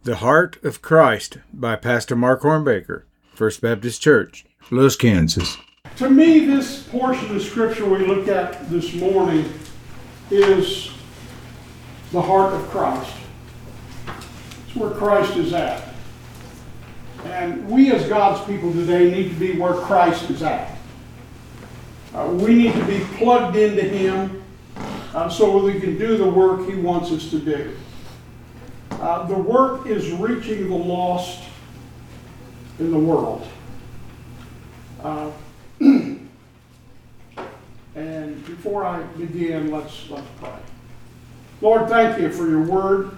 The Heart of Christ by Pastor Mark Hornbaker, First Baptist Church, Lewis, Kansas. To me, this portion of Scripture we look at this morning is the heart of Christ. It's where Christ is at. And we as God's people today need to be where Christ is at. We need to be plugged into Him so we can do the work He wants us to do. The work is reaching the lost in the world. And before I begin, let's pray. Lord, thank you for your word.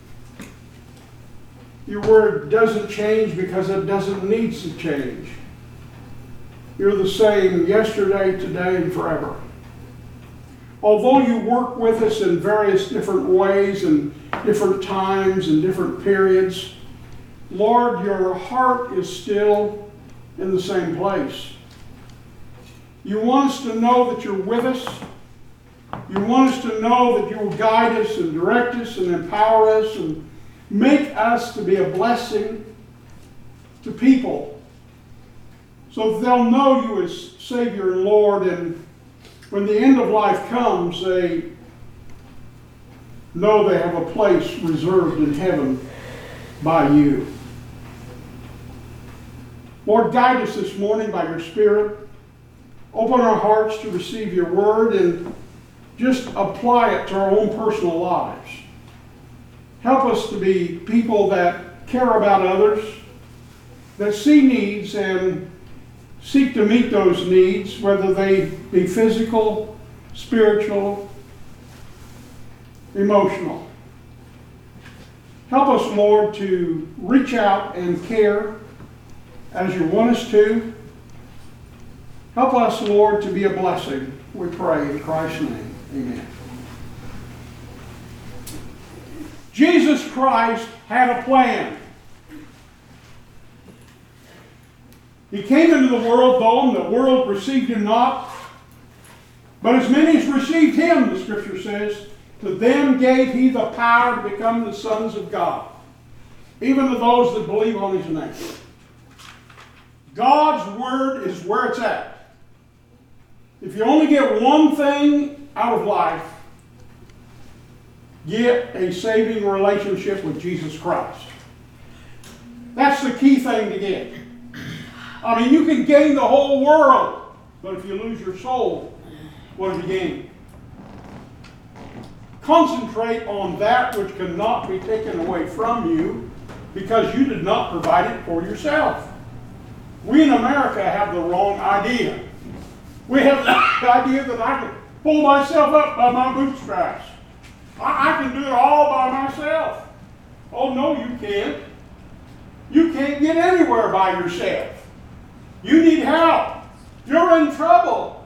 Your word doesn't change because it doesn't need to change. You're the same yesterday, today, and forever. Although you work with us in various different ways and different times and different periods, Lord, your heart is still in the same place. You want us to know that you're with us. You want us to know that you will guide us and direct us and empower us and make us to be a blessing to people so that they'll know you as Savior and Lord, and when the end of life comes, they know they have a place reserved in heaven by you. Lord, guide us this morning by your Spirit. Open our hearts to receive your word and just apply it to our own personal lives. Help us to be people that care about others, that see needs and seek to meet those needs, whether they be physical, spiritual, emotional. Help us, Lord, to reach out and care as you want us to. Help us, Lord, to be a blessing. We pray in Christ's name. Amen. Jesus Christ had a plan. He came into the world, though, and the world received him not. But as many as received him, the Scripture says, to them gave he the power to become the sons of God, even to those that believe on his name. God's word is where it's at. If you only get one thing out of life, get a saving relationship with Jesus Christ. That's the key thing to get. I mean, you can gain the whole world, but if you lose your soul, what have you gained? Concentrate on that which cannot be taken away from you because you did not provide it for yourself. We in America have the wrong idea. We have the idea that I can pull myself up by my bootstraps. I can do it all by myself. Oh, no, you can't. You can't get anywhere by yourself. You need help. You're in trouble.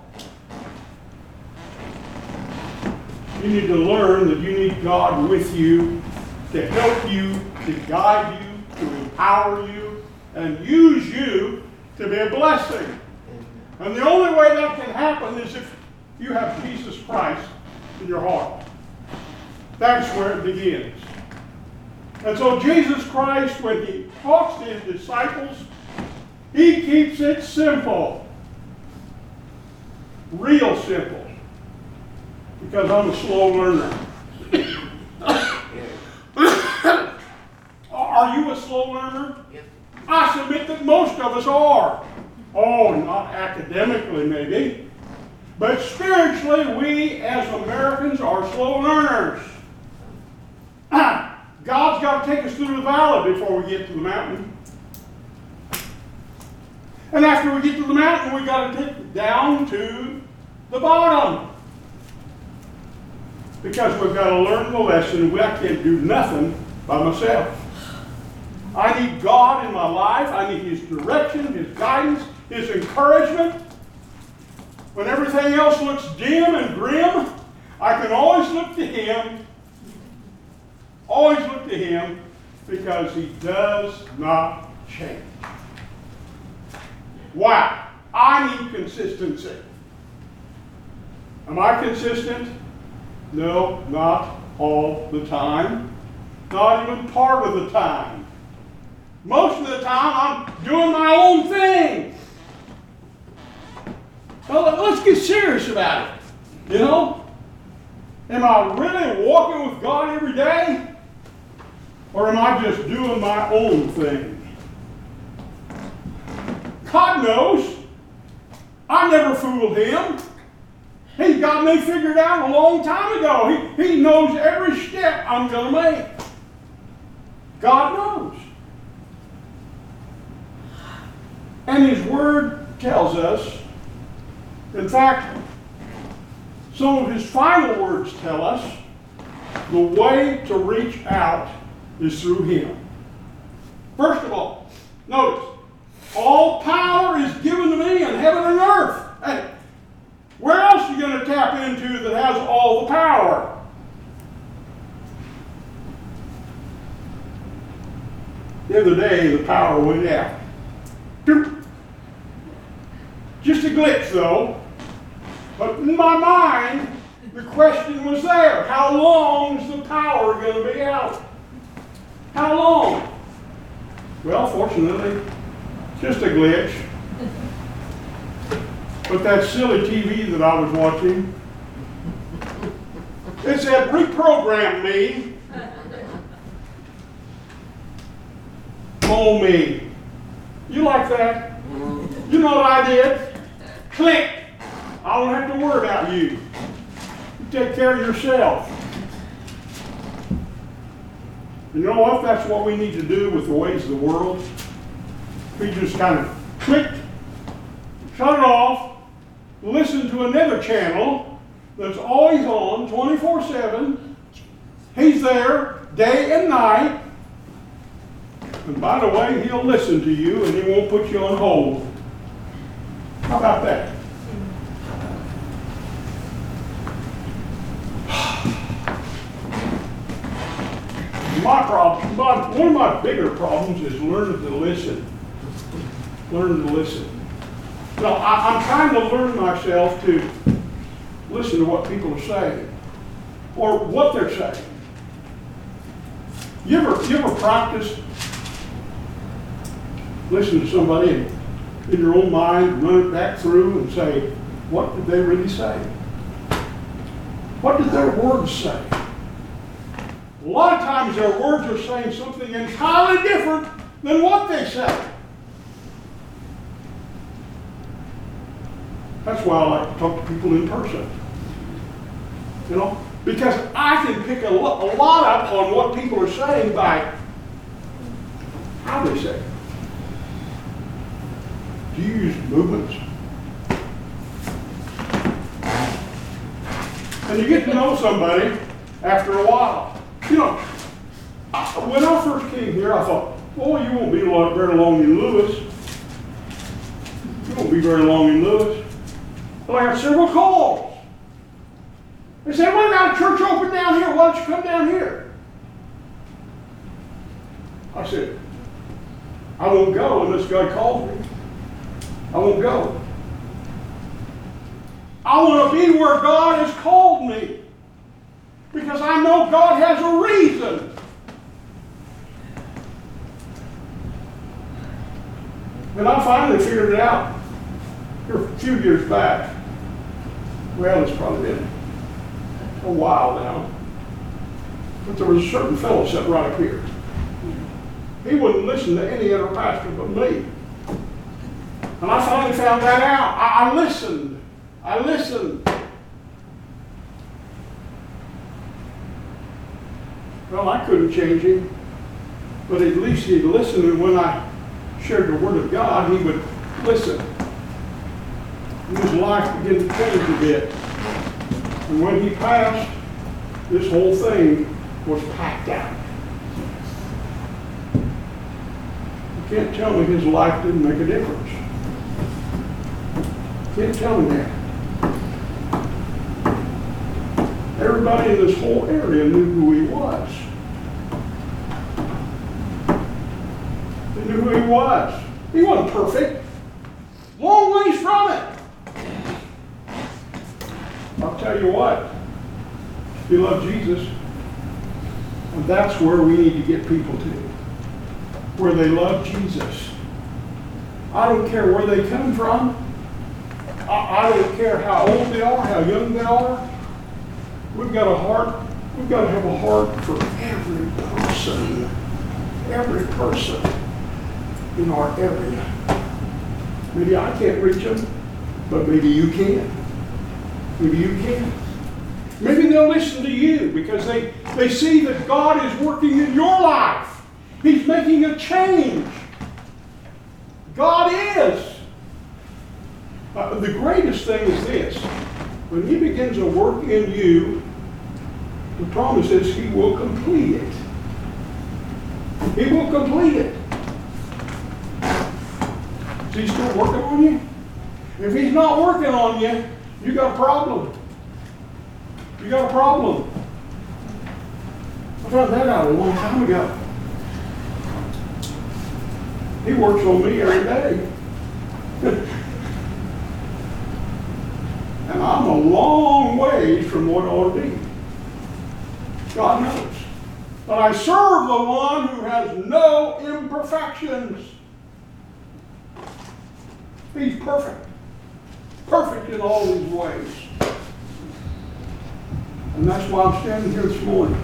You need to learn that you need God with you to help you, to guide you, to empower you, and use you to be a blessing. And the only way that can happen is if you have Jesus Christ in your heart. That's where it begins. And so Jesus Christ, when he talks to his disciples, he keeps it simple. Real simple. Because I'm a slow learner. Are you a slow learner? Yes. I submit that most of us are. Oh, not academically maybe. But spiritually, we as Americans are slow learners. God's got to take us through the valley before we get to the mountain. And after we get to the mountain, we've got to take it down to the bottom. Because we've got to learn the lesson. I can't do nothing by myself. I need God in my life. I need his direction, his guidance, his encouragement. When everything else looks dim and grim, I can always look to him. Always look to him because he does not change. Wow. I need consistency. Am I consistent? No, not all the time. Not even part of the time. Most of the time, I'm doing my own thing. Well, let's get serious about it. You know? Am I really walking with God every day? Or am I just doing my own thing? God knows. I never fooled him. He got me figured out a long time ago. He knows every step I'm going to make. God knows. And His Word tells us, in fact, some of His final words tell us, the way to reach out is through Him. First of all, notice, all power is given to me in heaven and earth. Hey, where else are you going to tap into that has all the power? The other day, the power went out. Just a glitch, though. But in my mind, the question was there. How long is the power going to be out? How long? Well, fortunately, just a glitch. But that silly TV that I was watching, it said, reprogram me. Oh, me. You like that? You know what I did? Click. I don't have to worry about you. You take care of yourself. You know what? That's what we need to do with the ways of the world. We just kind of click, shut it off, listen to another channel that's always on 24/7. He's there day and night. And by the way, he'll listen to you and he won't put you on hold. How about that? One of my bigger problems is learning to listen. Learn to listen. So I'm trying to learn myself to listen to what people are saying or what they're saying. You ever practice listen to somebody and in your own mind run it back through and say, what did they really say? What did their words say? A lot of times their words are saying something entirely different than what they say. That's why I like to talk to people in person. You know, because I can pick a lot up on what people are saying by how they say it. Do you use movements? And you get to know somebody after a while. You know, when I first came here, I thought, boy, you won't be very long in Lewis. You won't be very long in Lewis. But I got several calls. They said, well, now church open down here. Why don't you come down here? I said, I won't go unless God calls me. I won't go. I want to be where God has called me. Because I know God has a reason. And I finally figured it out here a few years back. Well, it's probably been a while now. But there was a certain fellow sitting right up here. He wouldn't listen to any other pastor but me. And I finally found that out. I listened. I listened. Well, I couldn't change him, but at least he'd listen, and when I shared the Word of God, he would listen. And his life began to change a bit. And when he passed, this whole thing was packed out. You can't tell me his life didn't make a difference. You can't tell me that. Everybody in this whole area knew who he was. They knew who he was. He wasn't perfect. Long ways from it. I'll tell you what. If you love Jesus, And that's where we need to get people to, where they love Jesus. I don't care where they come from. I don't care how old they are, how young they are. We've got a heart. We've got to have a heart for every person. Every person in our area. Maybe I can't reach them, but maybe you can. Maybe you can. Maybe they'll listen to you because they see that God is working in your life. He's making a change. God is. The greatest thing is this. When He begins a work in you, the promise is He will complete it. He will complete it. Is He still working on you? If He's not working on you, you got a problem. You got a problem. I found that out a long time ago. He works on me every day. And I'm a long ways from what I ought to be. God knows. But I serve the one who has no imperfections. He's perfect. Perfect in all His ways. And that's why I'm standing here this morning.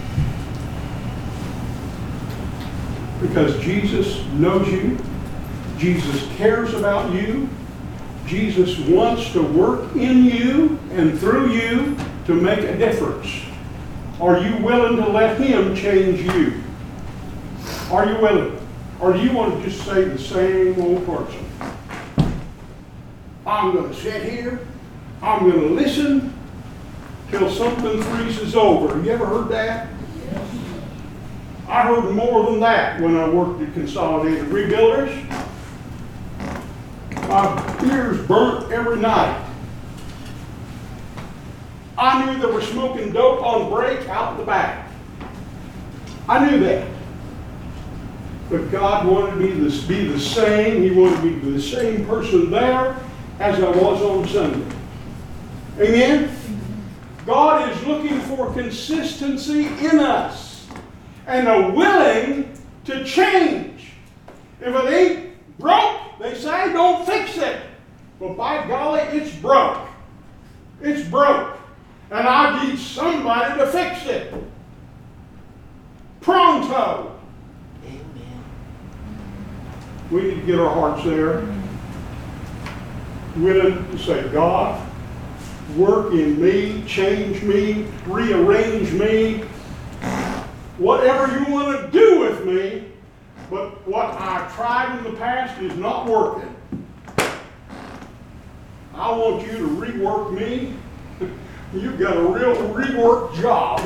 Because Jesus knows you. Jesus cares about you. Jesus wants to work in you and through you to make a difference. Are you willing to let Him change you? Are you willing? Or do you want to just say the same old person? I'm going to sit here. I'm going to listen till something freezes over. Have you ever heard that? Yes. I heard more than that when I worked at Consolidated Rebuilders. My ears burnt every night. I knew they were smoking dope on break out the back. I knew that. But God wanted me to be the same. He wanted me to be the same person there as I was on Sunday. Amen? God is looking for consistency in us and a willing to change. If it ain't broke, they say, don't fix it. But by golly, it's broke. It's broke. And I need somebody to fix it. Pronto. Amen. We need to get our hearts there. Willing to say, God, work in me, change me, rearrange me. Whatever you want to do with me, but what I've tried in the past is not working. I want you to rework me. You've got a real rework job.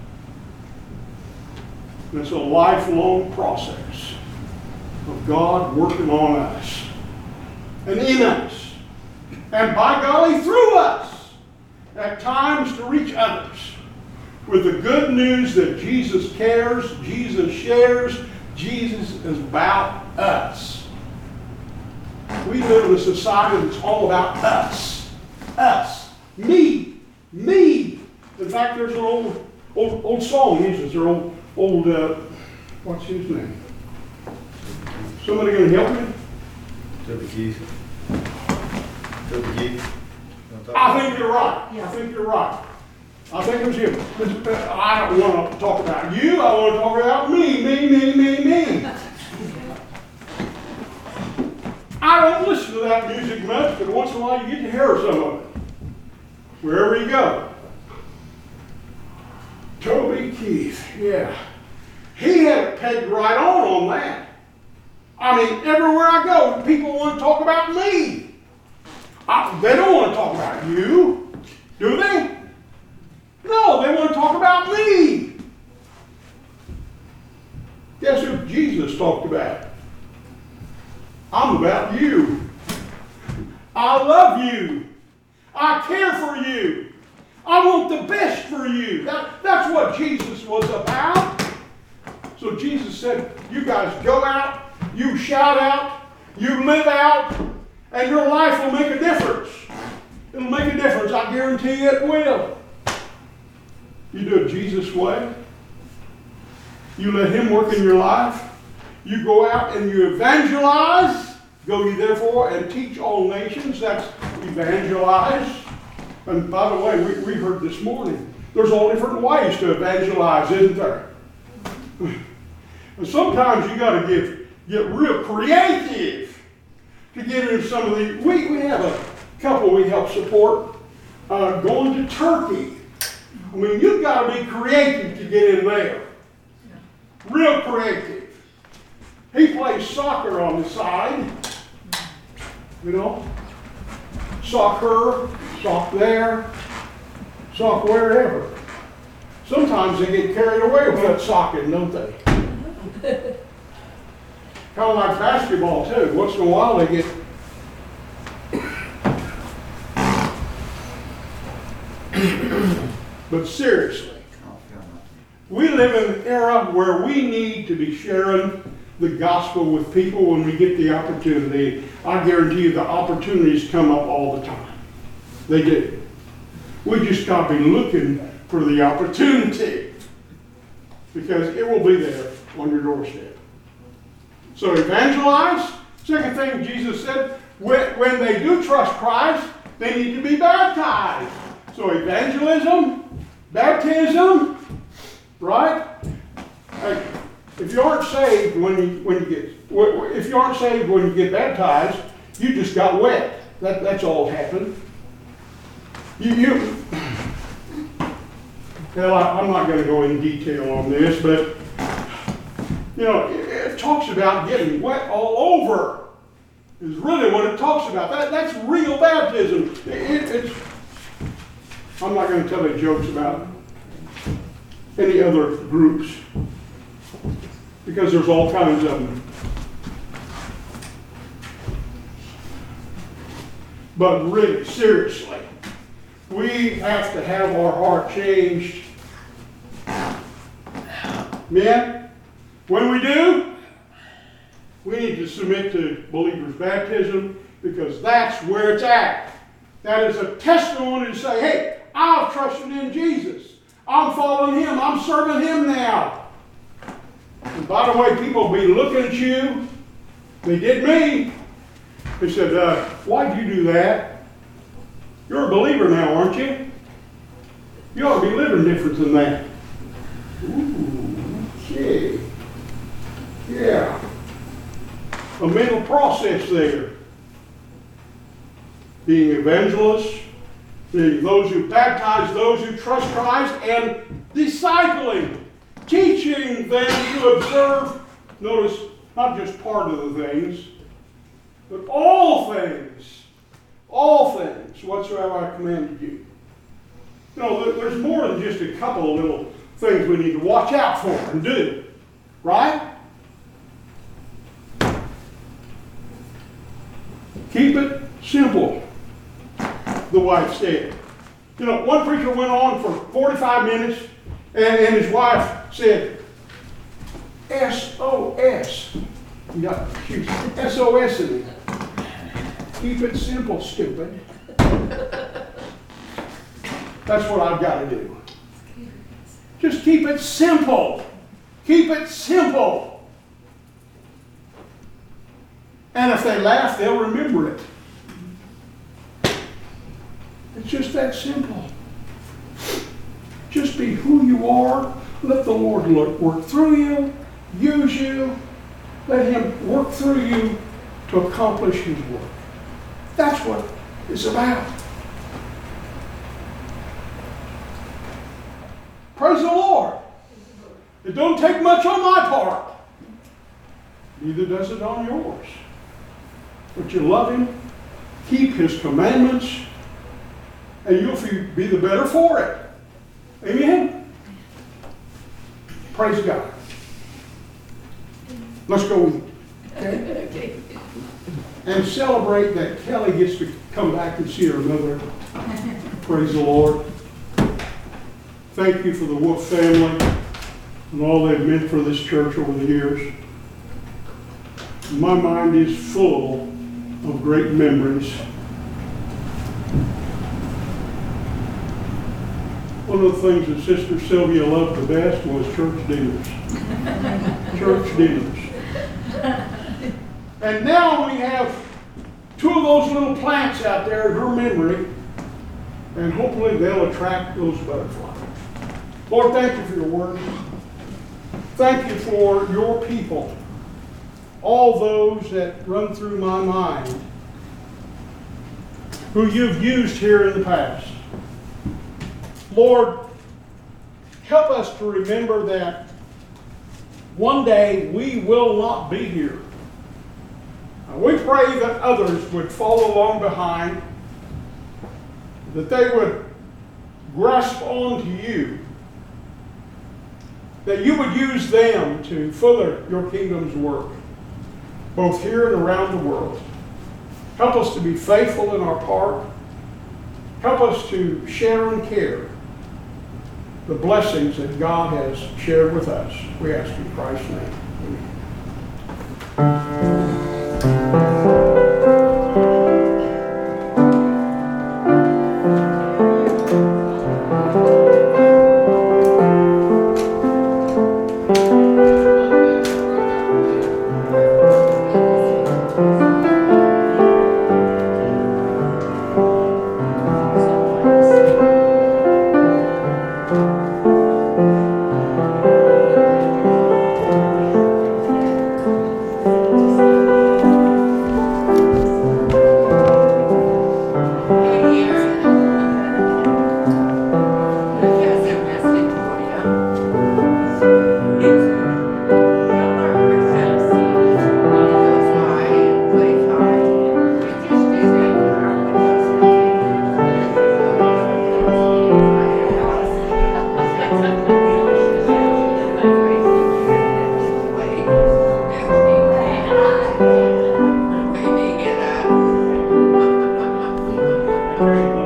And it's a lifelong process of God working on us and in us. And by golly, through us, at times to reach others with the good news that Jesus cares, Jesus shares, Jesus is about us. We live in a society that's all about us. Us. Me. Me. In fact, there's an old song uses their old what's his name? Somebody going to help me? Toby Keith. Toby Keith. I think you're right. I think you're right. I think it was him. I don't want to talk about you. I want to talk about me. Me. I don't listen to that music much, but once in a while you get to hear some of it. Wherever you go. Toby Keith, yeah. He had it pegged right on that. I mean, everywhere I go, people want to talk about me. They don't want to talk about you, do they? No, they want to talk about me. Guess who Jesus talked about? I'm about you. I love you. I care for you. I want the best for you. That's what Jesus was about. So Jesus said, you guys go out, you shout out, you live out, and your life will make a difference. It'll make a difference. I guarantee you it will. You do it Jesus' way, You let Him work in your life. You go out and you evangelize. Go ye therefore and teach all nations. That's evangelize. And by the way, we heard this morning, there's all different ways to evangelize, isn't there? And sometimes you got to get real creative to get into some of the. We have a couple we help support going to Turkey. I mean, you've got to be creative to get in there. Real creative. He plays soccer on the side. You know? Soccer, sock there, sock wherever. Sometimes they get carried away with that socking, don't they? Kind of like basketball, too. Once in a while they get. But seriously, we live in an era where we need to be sharing the gospel with people when we get the opportunity. I guarantee you the opportunities come up all the time. They do. We just got to be looking for the opportunity, because it will be there on your doorstep. So evangelize. Second thing Jesus said, when they do trust Christ, they need to be baptized. So evangelism, baptism, right? If you aren't saved when you get baptized, you just got wet. That's all happened. Well, I'm not going to go in detail on this, but it talks about getting wet all over. Is really what it talks about. That's real baptism. I'm not going to tell any jokes about any other groups, because there's all kinds of them. But really, seriously, we have to have our heart changed. Men, when we do, we need to submit to believers' baptism, because that's where it's at. That is a testimony to say, hey, I've trusted in Jesus. I'm following Him. I'm serving Him now. And by the way, people will be looking at you. They did me. They said, why'd you do that? You're a believer now, aren't you? You ought to be living different than that. Ooh, okay. Yeah. A mental process there. Being evangelists, being those who baptize those who trust Christ, and discipling, teaching them to observe, notice, not just part of the things, but all things whatsoever I commanded you. There's more than just a couple of little things we need to watch out for and do, right? Keep it simple, the wife said. One preacher went on for 45 minutes, and his wife said, SOS. She got SOS in it. Keep it simple, stupid. That's what I've got to do. Just keep it simple. Keep it simple. And if they laugh, they'll remember it. It's just that simple. Just be who you are. Let the Lord work through you, use you. Let Him work through you to accomplish His work. That's what it's about. Praise the Lord. It don't take much on my part. Neither does it on yours. But you love Him, keep His commandments, and you'll be the better for it. Amen? Praise God. Let's go with it. Okay? And celebrate that Kelly gets to come back and see her mother. Praise the Lord. Thank you for the Wolf family and all they've meant for this church over the years. My mind is full of great memories. One of the things that Sister Sylvia loved the best was church dinners. Church dinners. And now we have two of those little plants out there in her memory, and hopefully they'll attract those butterflies. Lord, thank you for your word. Thank you for your people, all those that run through my mind, who you've used here in the past. Lord, help us to remember that one day we will not be here. We pray that others would follow along behind, that they would grasp on to you, that you would use them to further your kingdom's work, both here and around the world. Help us to be faithful in our part. Help us to share and care the blessings that God has shared with us. We ask in Christ's name. Amen. Great.